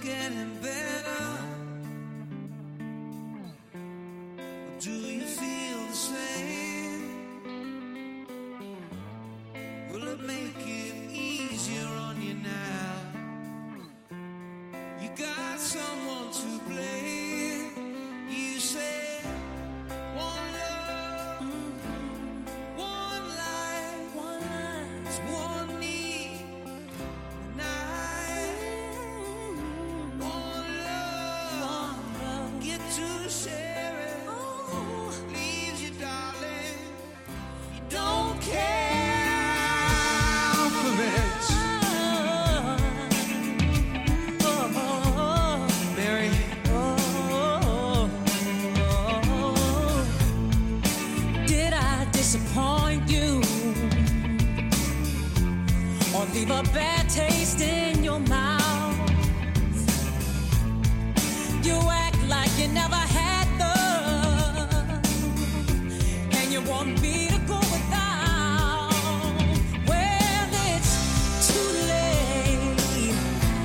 getting better. Do you feel the same? Will it make it easier on you now? You got someone to blame. You say one love, one life, it's one need, and one love, get to share it. Leaves you, darling, you don't care for it. Mary, did I disappoint you or leave a bad taste in your mouth? You act like you never had love, and you want me to go without. Well, it's too late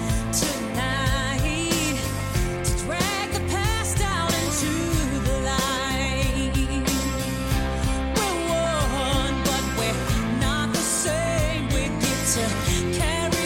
tonight to drag the past out into the light. We're one, but we're not the same. We get to carry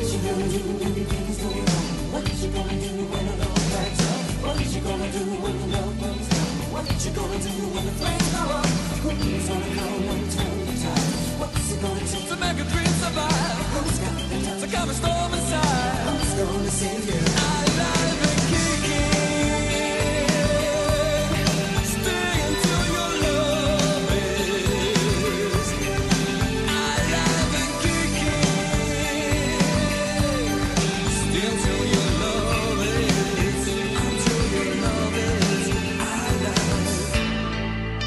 To make a dream survive, to calm a storm inside. Who's gonna save you? Alive and kicking. Stay until your love is alive and kicking. Stay until your love is, until your love is alive.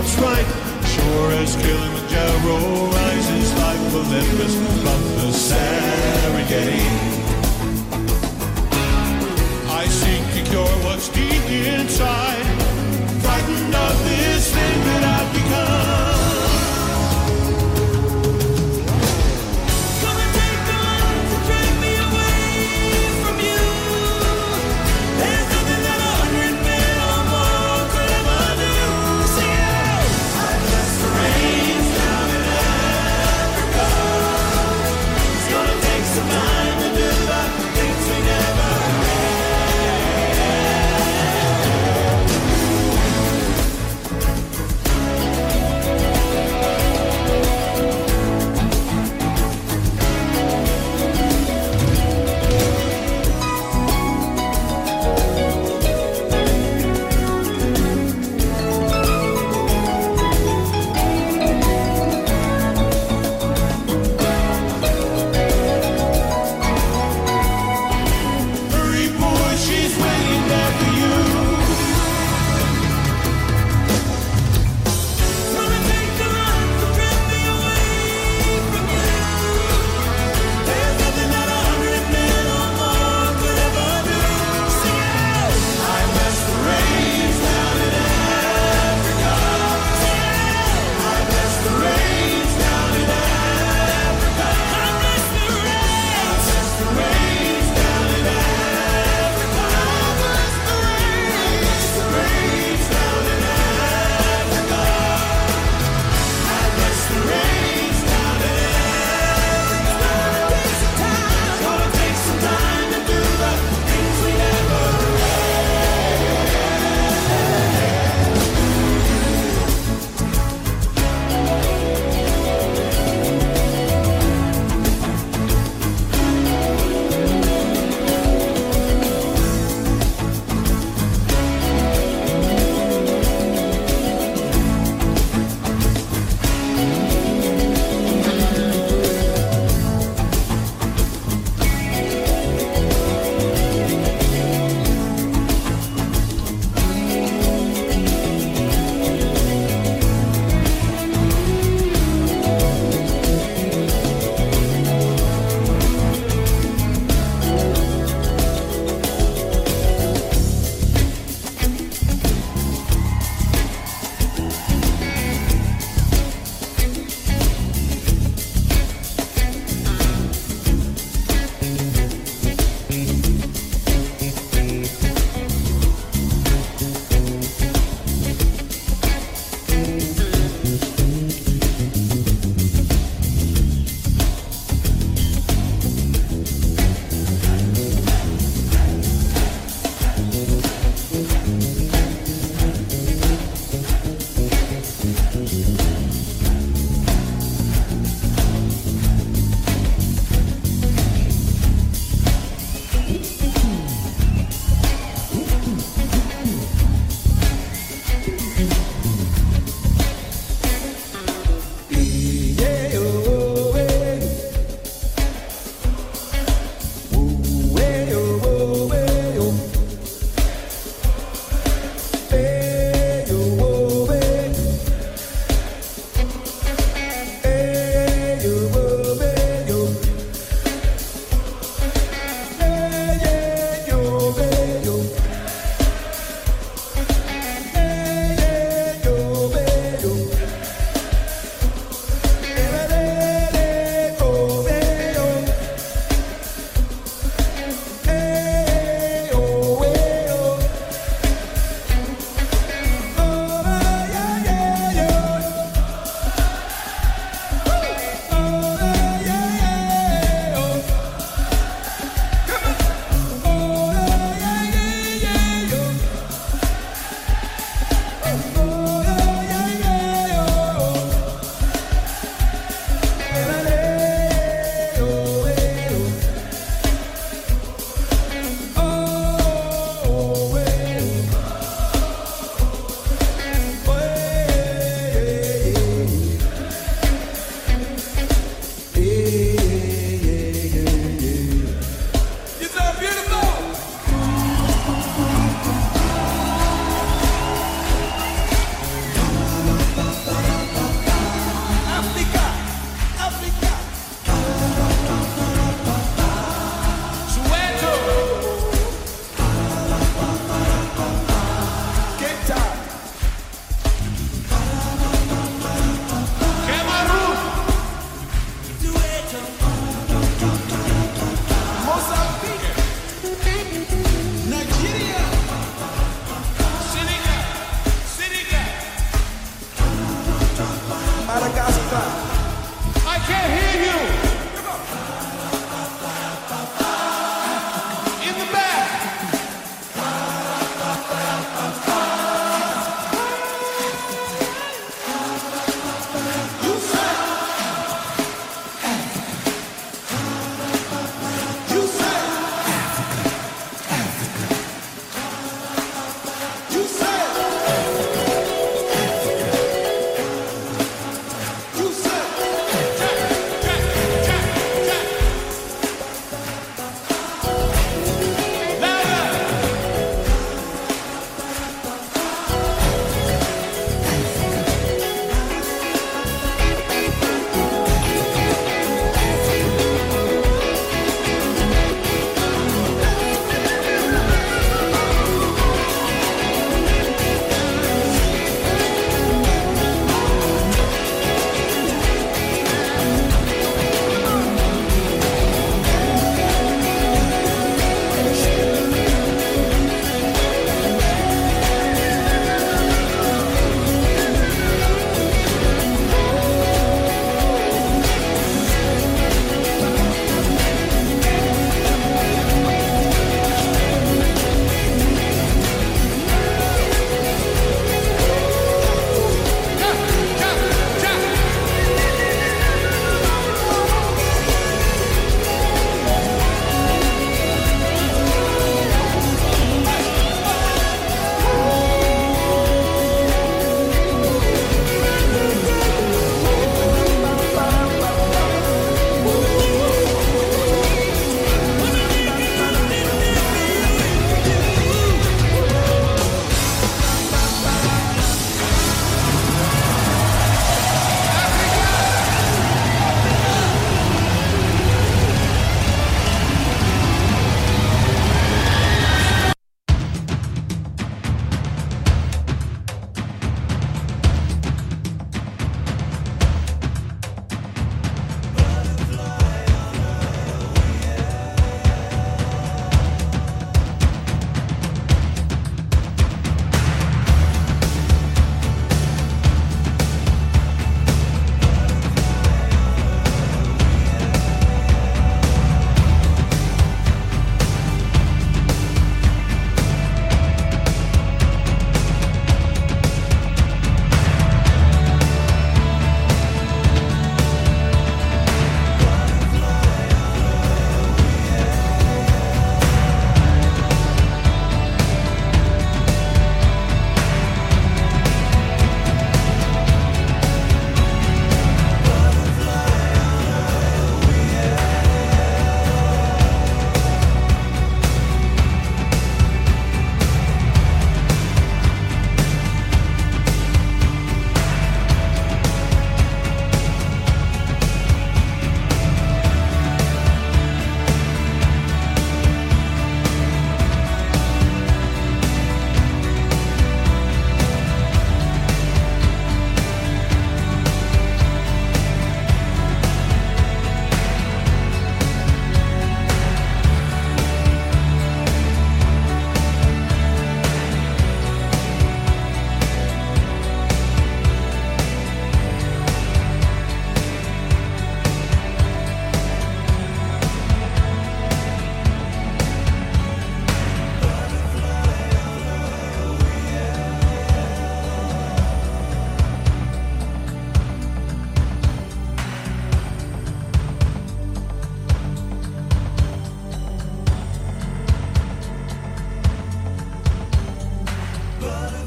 what's right. Sure as Kilimanjaro rises like Olympus from the Serengeti. I seek to cure what's deep inside, frightened of this thing that I've become. Come and take the light to drag me away from you. There's nothing that 100 men or more could ever do. Sing it out. I bless the rains down in Africa. It's gonna take some time to do the things we never had.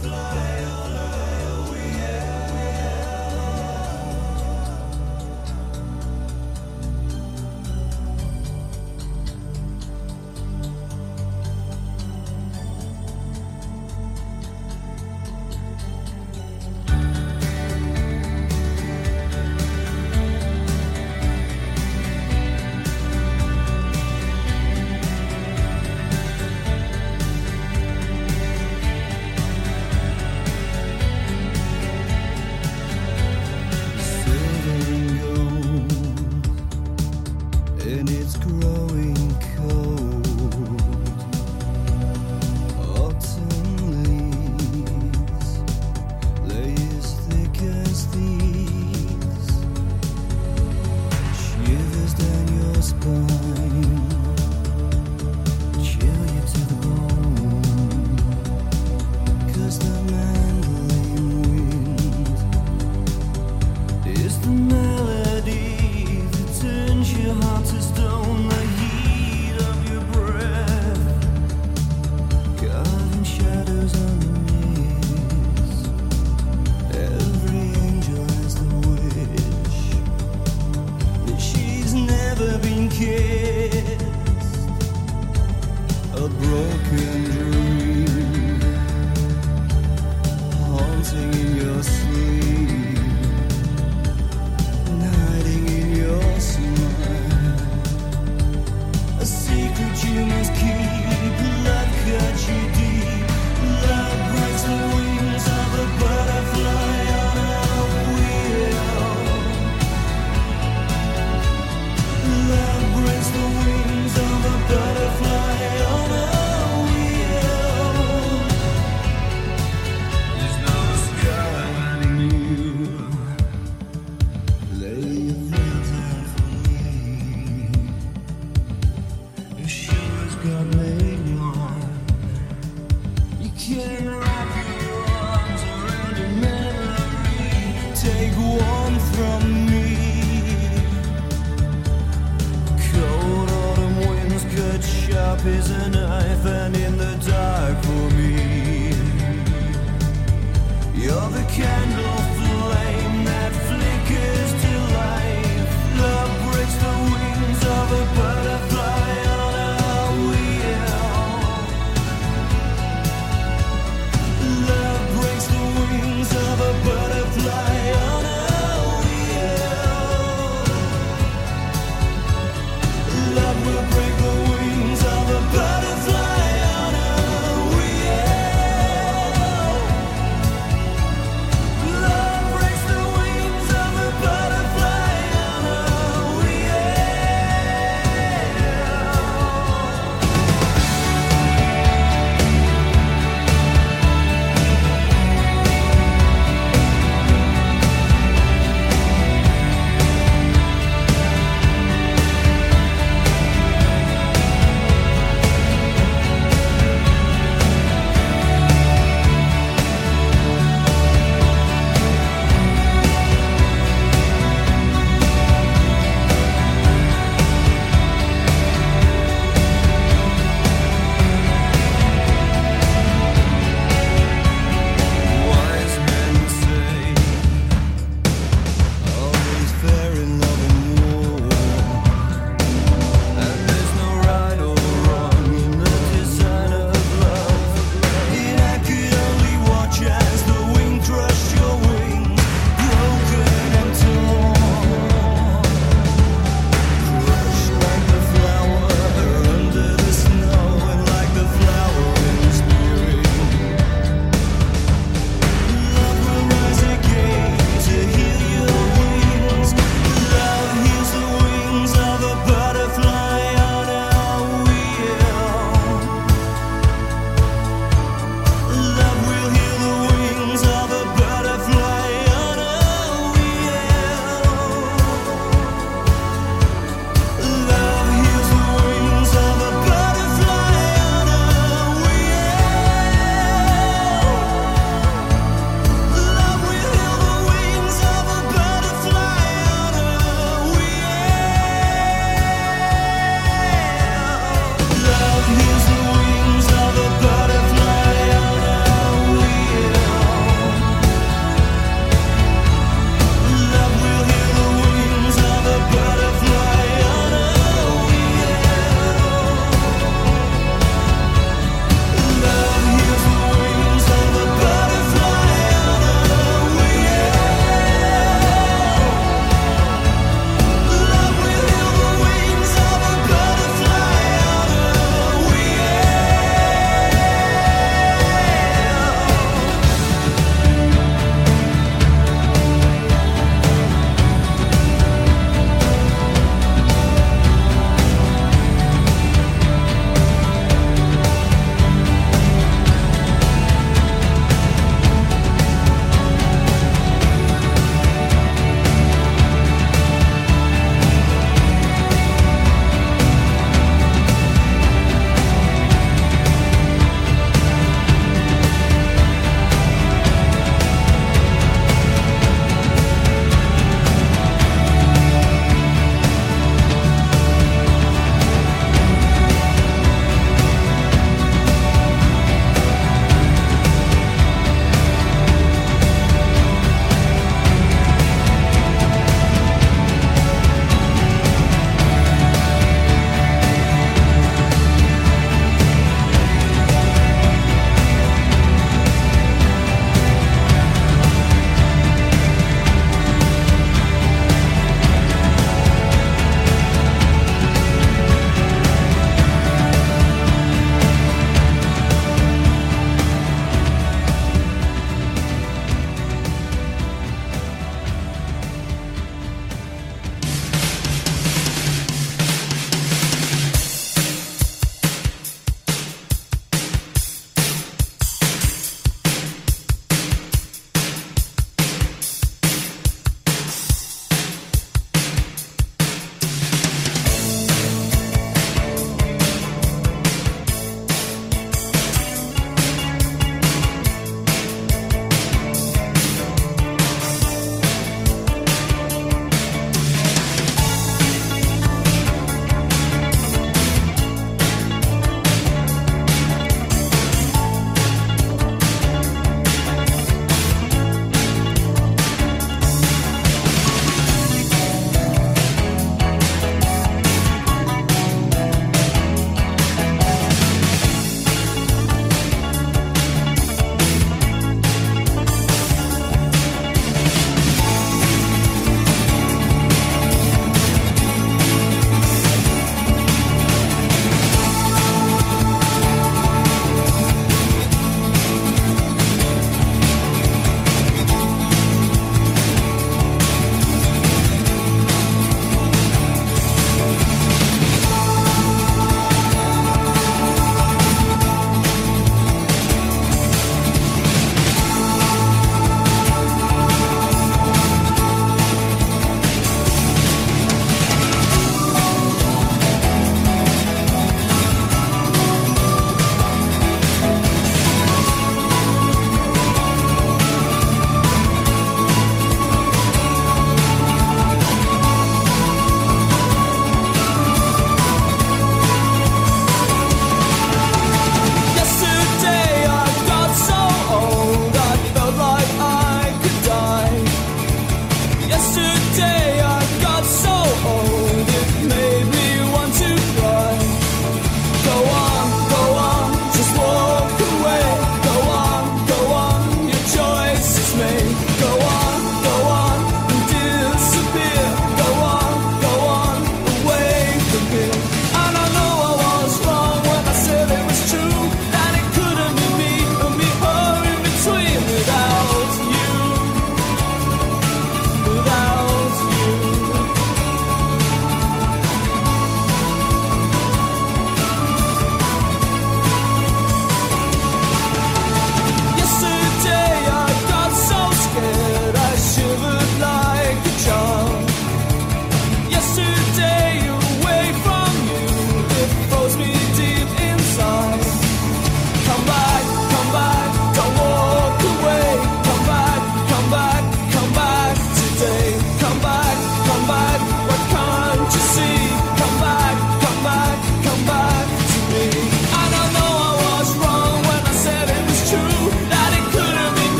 Love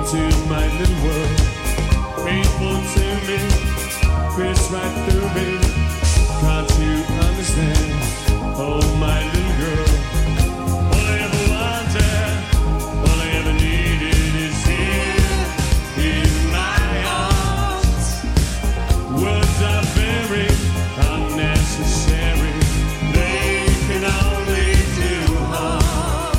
into my little world. Faithful to me, pierce right through me. Can't you understand? Oh, my little girl. All I ever wanted, all I ever needed is here in my arms. Words are very unnecessary. They can only do harm.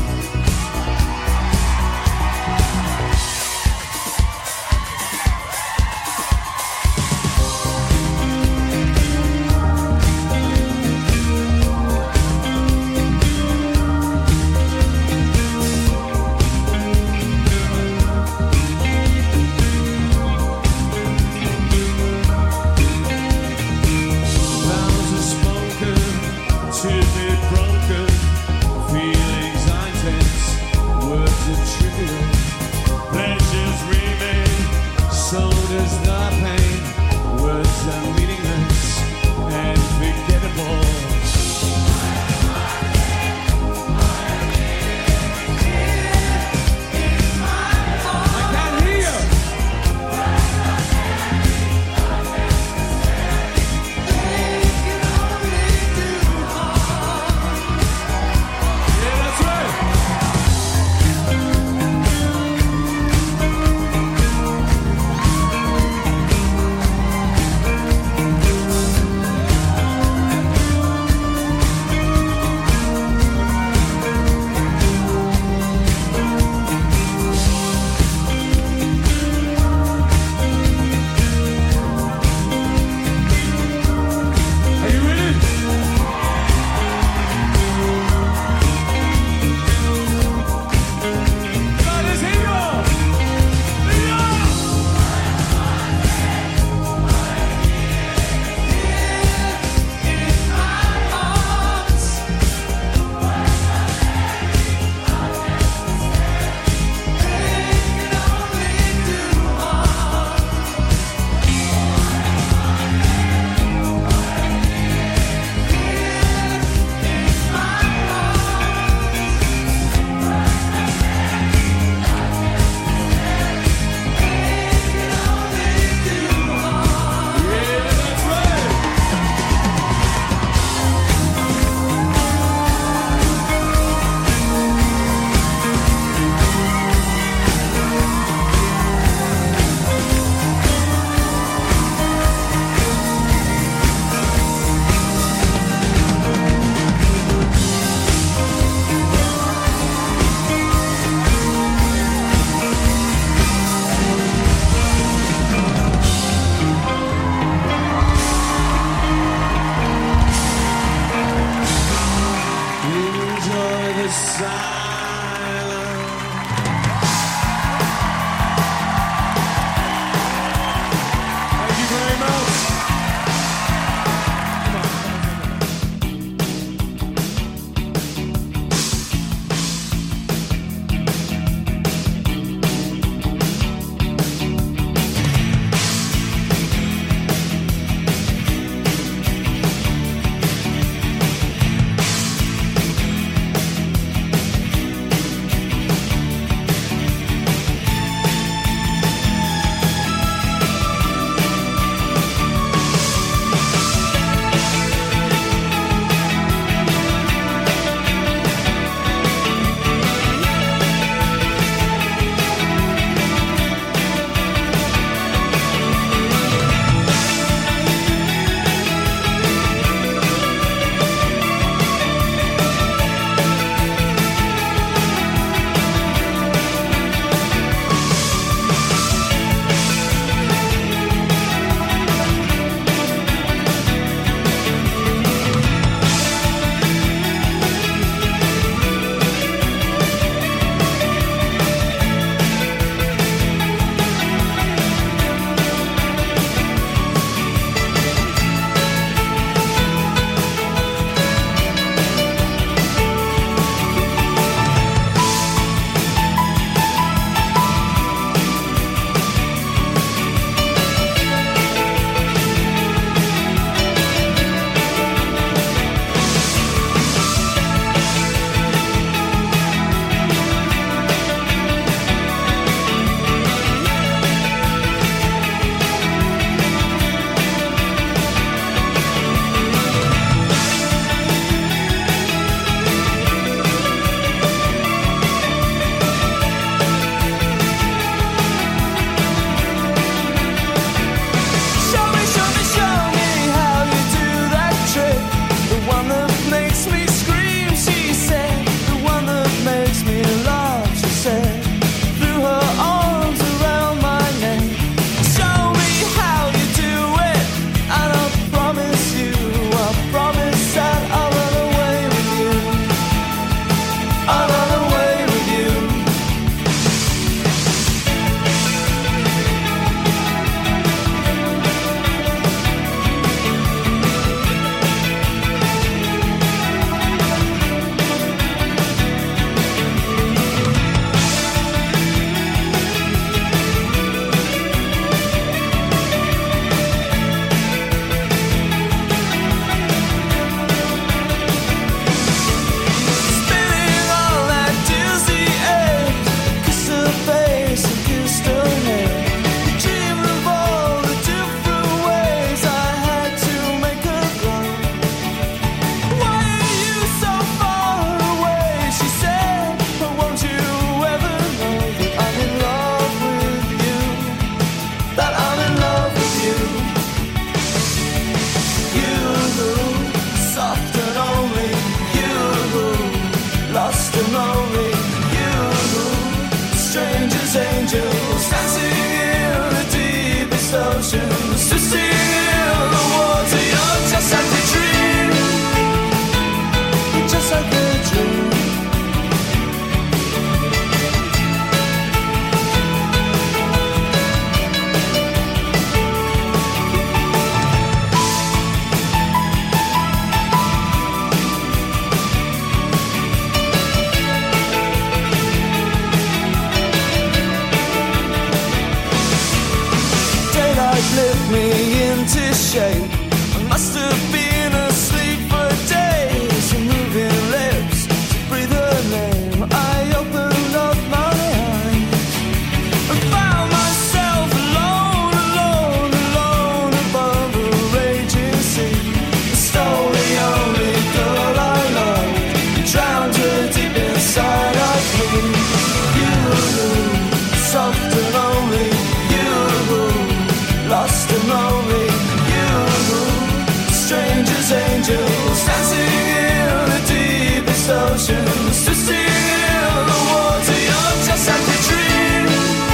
shape. I must have been asleep for days. Your moving lips to breathe her name. I opened up my eyes and found myself alone, alone, alone above a raging sea. I stole the only girl I loved, drowned her deep inside of me. You, soft and lonely, you, lost and lonely, you, strangers, angels, dancing in the deepest oceans, twisting in the water. You're just like a dream,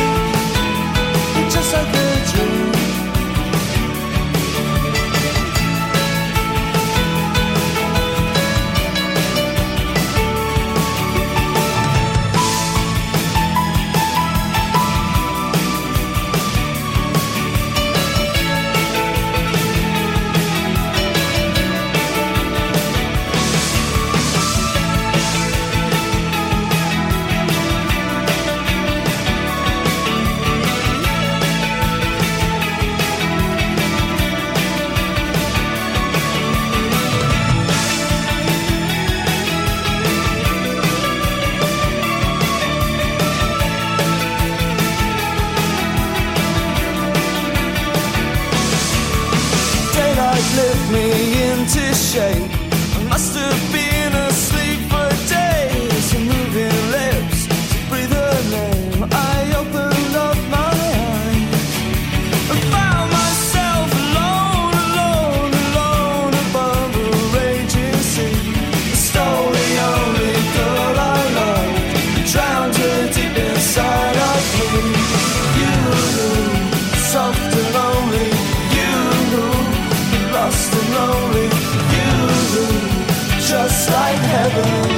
just like a dream. Lift me into shape. I must have been asleep for days. Your moving lips to breathe her name. I opened up my eyes and found myself alone, alone, alone above a raging sea. I stole the only girl I loved, drowned her deep inside of me. You, soft and lonely, you, lost and lonely, you, just like heaven.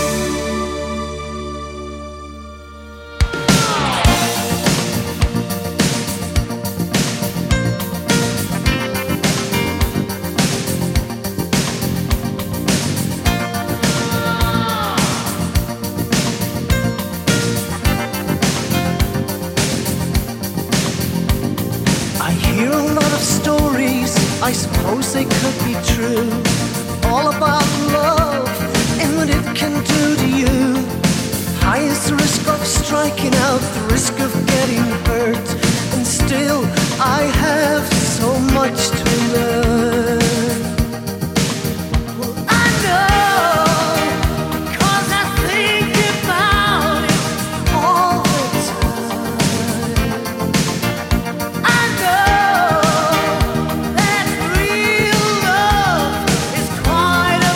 I hear a lot of stories, I suppose they could be true, all about love and what it can do to you. High is the risk of striking out, the risk of getting hurt, and still I have so much to learn. Well, I know, 'cause I think about it all the time. I know that real love is quite a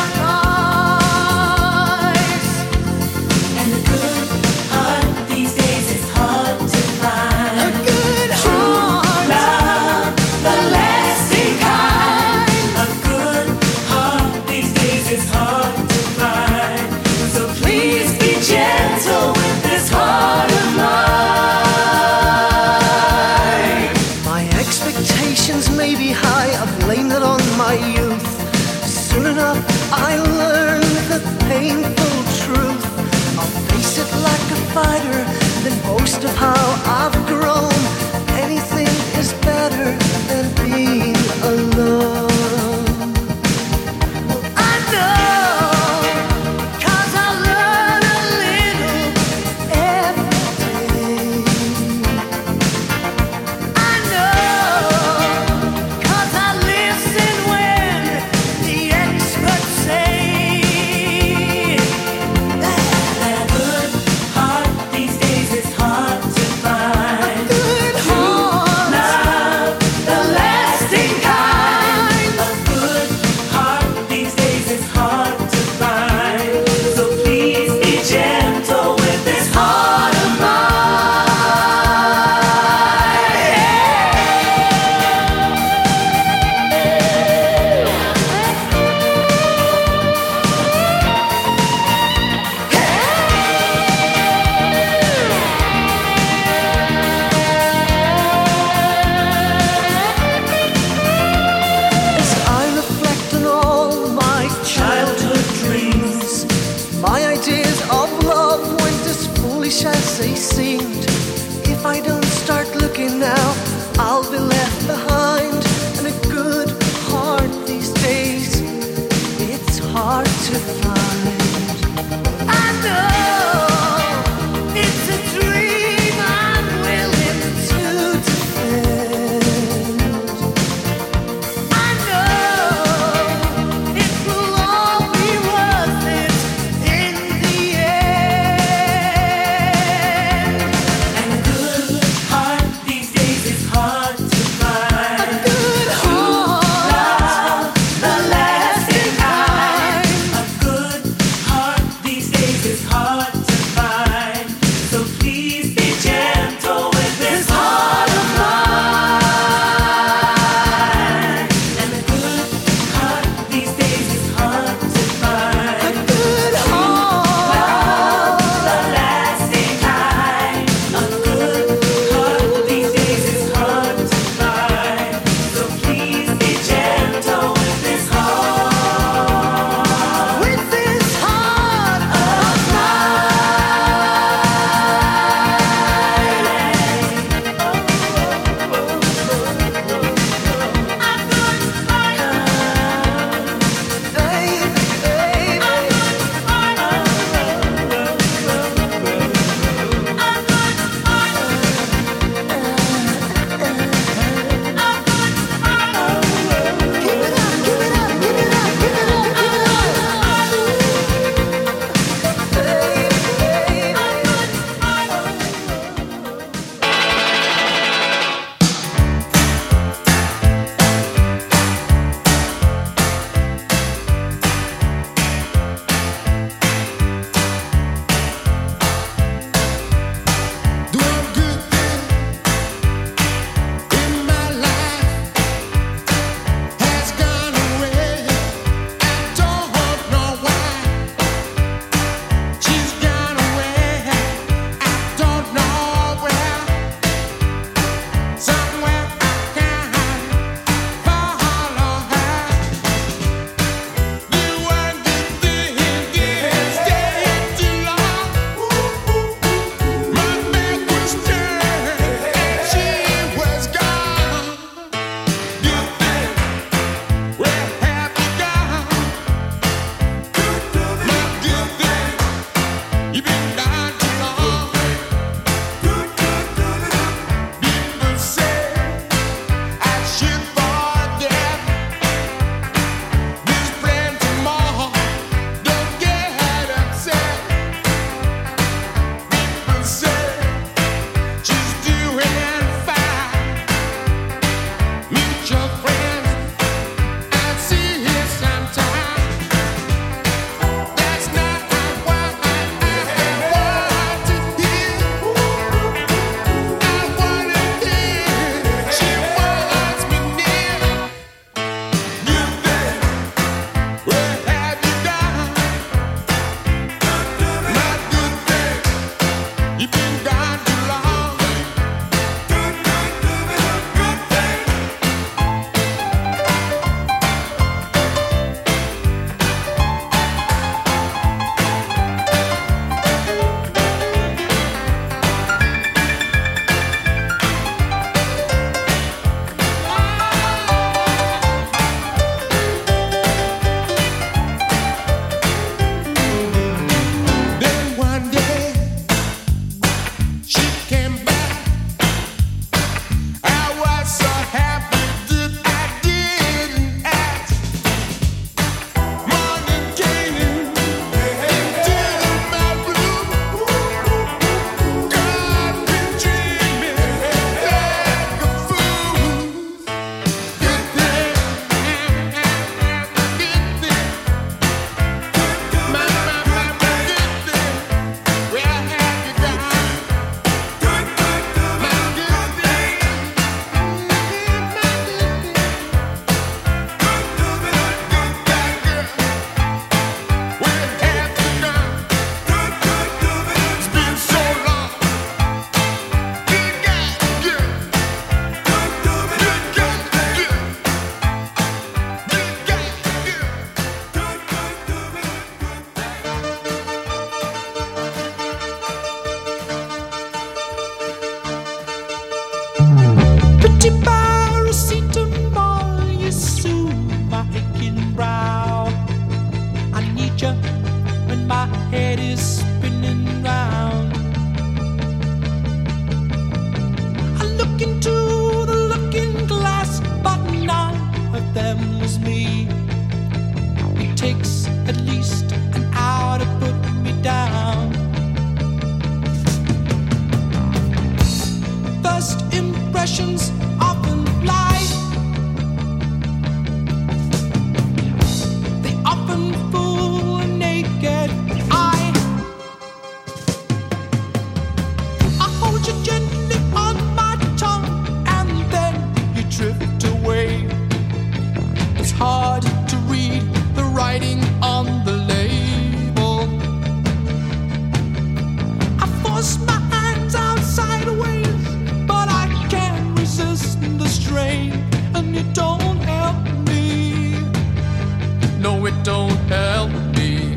price. And a good heart these days is hard to find. A good heart, Love, the lasting impressions often lie. They often fool a naked eye. I hold you gently on my tongue, and then you drift away. It's hard to read the writing on the label. I force my hands out sideways, but I can't resist the strain, and it don't help me. No, it don't help me.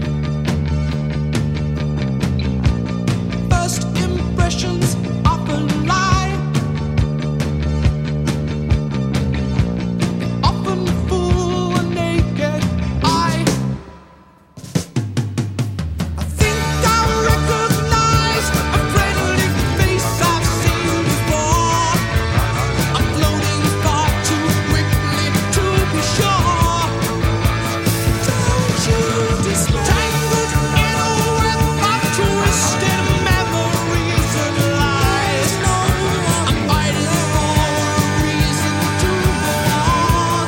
First impressions often lie. They often fool a naked eye. I think I recognize a friendly face I've seen before. I'm floating far too quickly to be sure. Don't you despair. Tangled in a web of twisted memories and lies. I'm fighting for a reason to go on.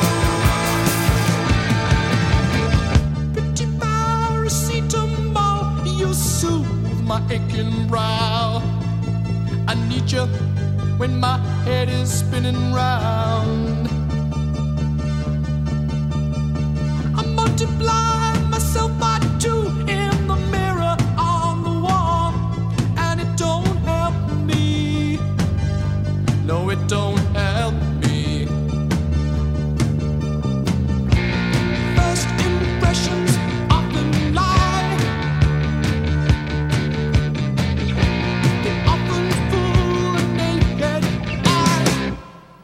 Pretty paracetamol, you soothe my aching brow. I need you when my head is spinning round. I multiply myself by two in the mirror on the wall, and it don't help me. No, it don't help me. First impressions often lie. They often fool a naked eye.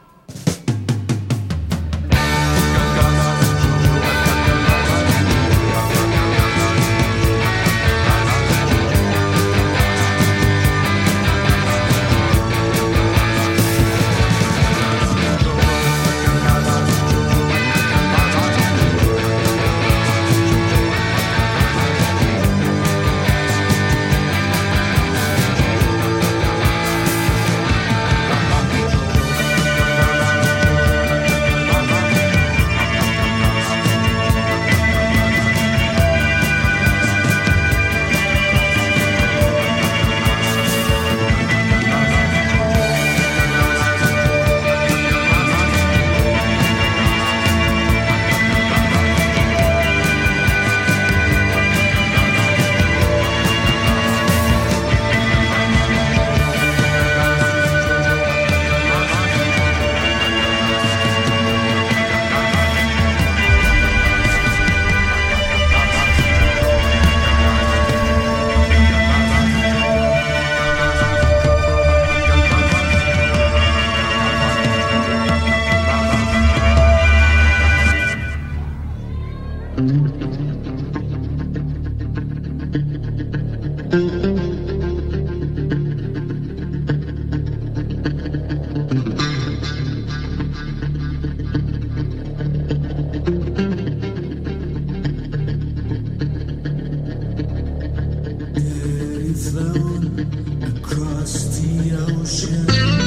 Across the ocean,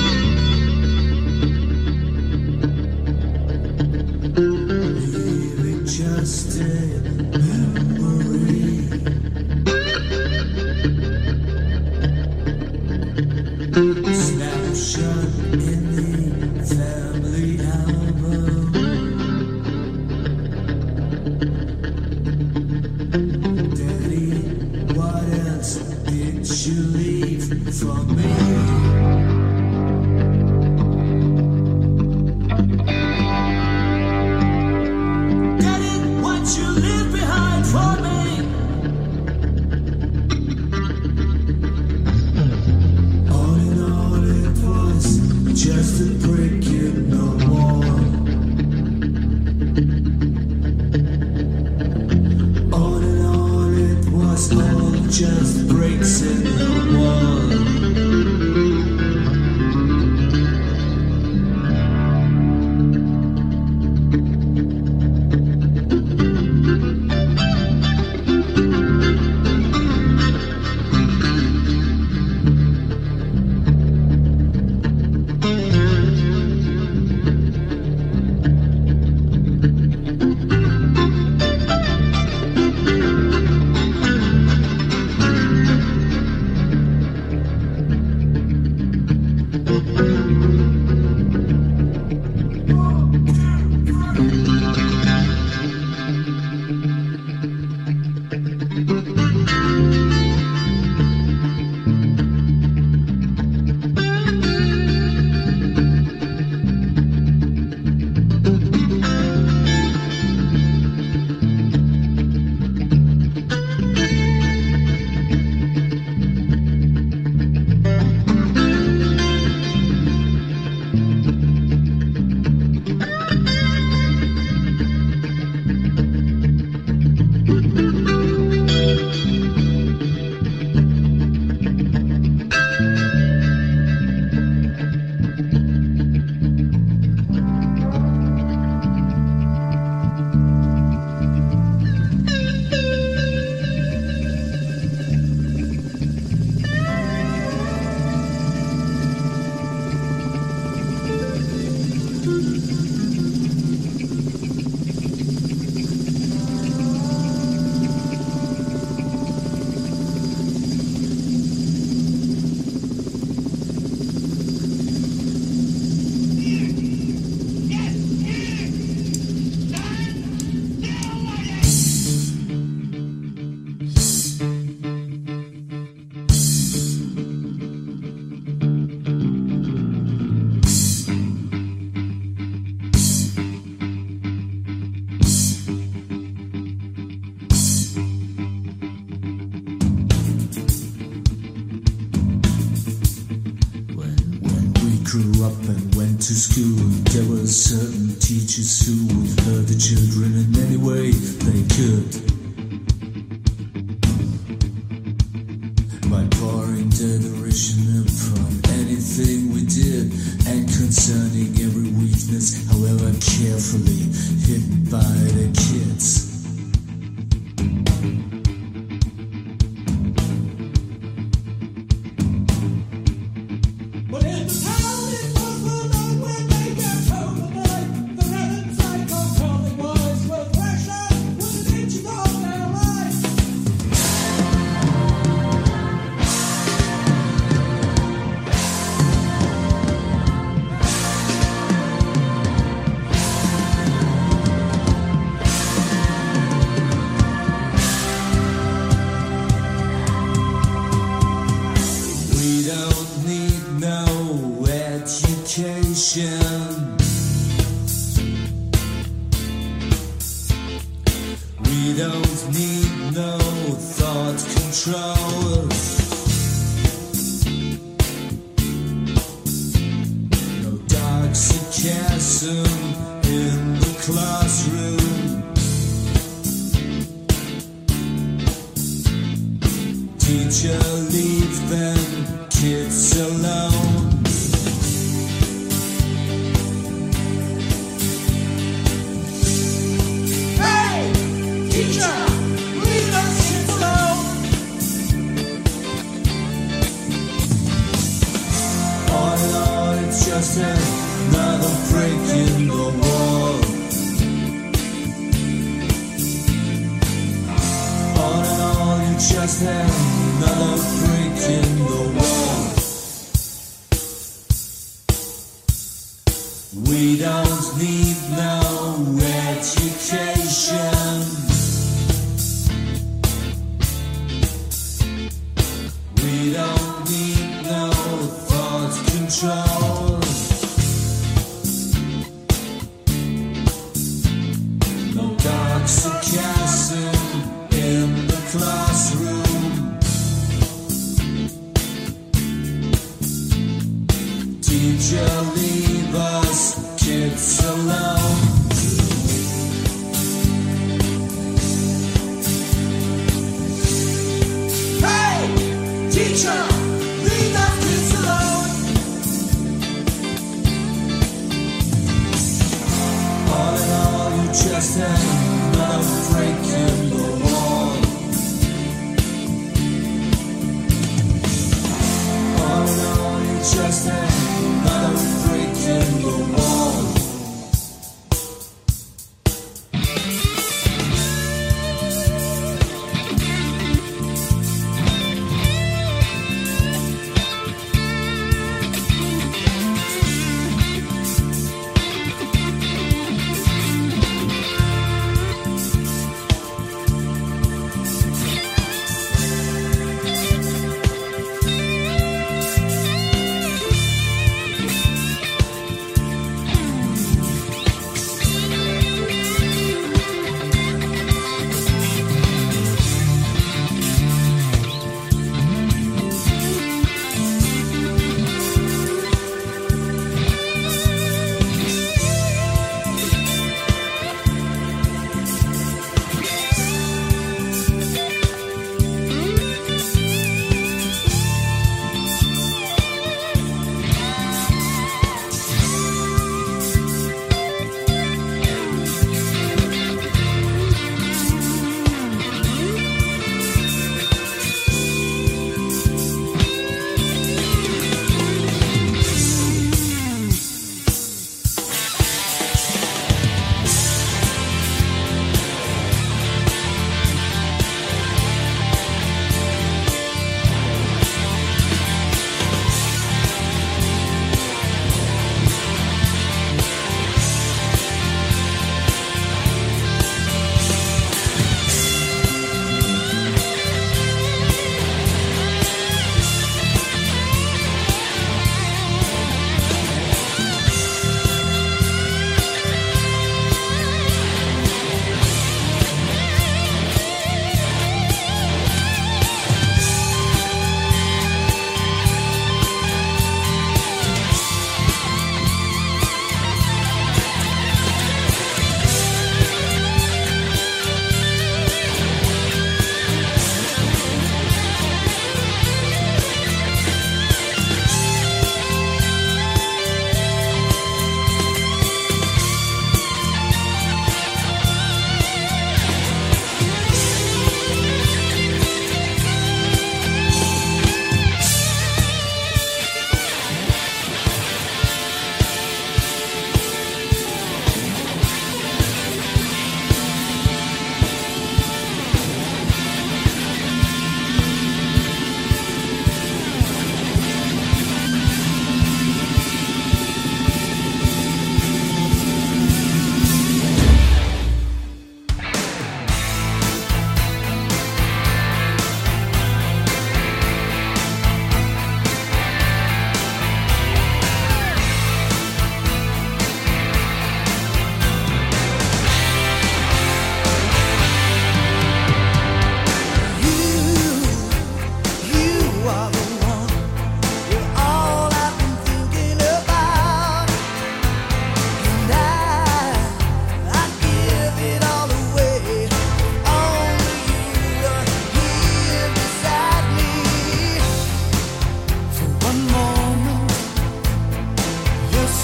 leaving just a memory. Snapshot in the family album. Daddy, what else did you leave for me? Daddy, what you leave behind for me? All in all, it was just a break in the wall. All in all, it was all just breaks in the wall. grew up and went to school. There were certain teachers who would hurt the children in any way they could, by pouring derision upon anything we did, and concerning every weakness, however carefully hidden by the kids. We don't need no thought control, no dark sarcasm in the classroom. Teacher, leave them kids alone. Just another break in the wall. All in all, you just another break in the wall. We don't need no education. We don't need no thought control. Sarcasm in the classroom. Teacher, leave us kids alone. Hey, teacher, leave us kids alone. All in all, you just had another break in the wall. All in all, you just had another break in the wall.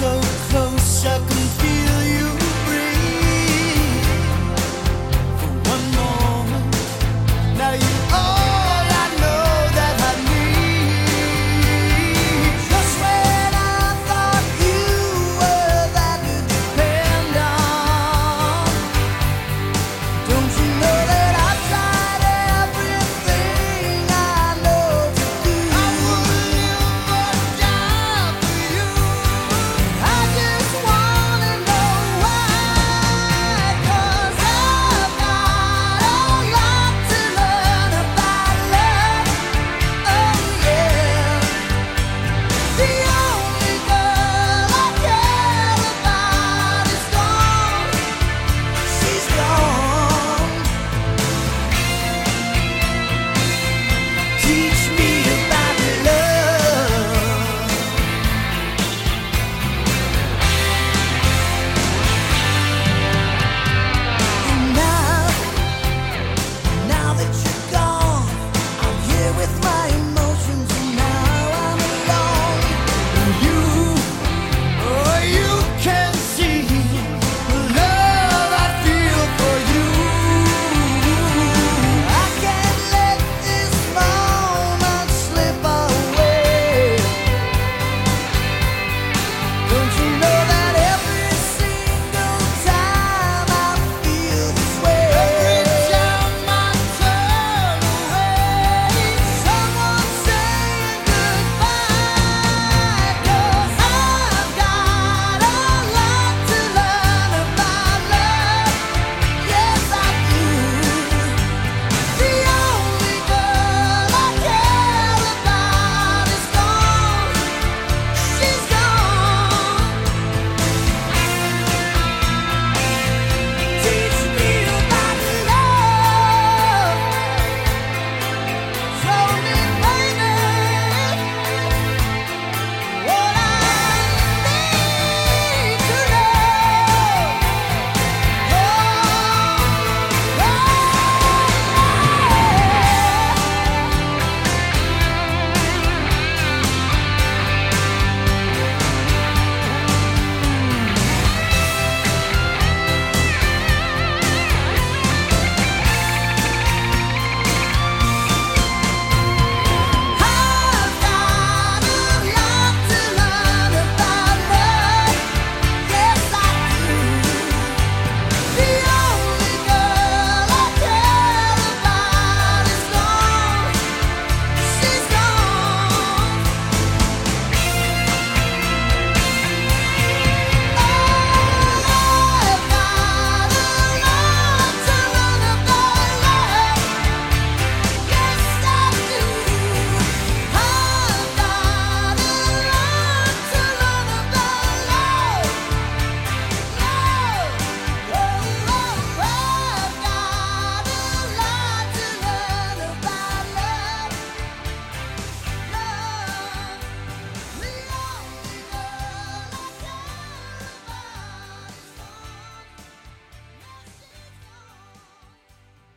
so close I could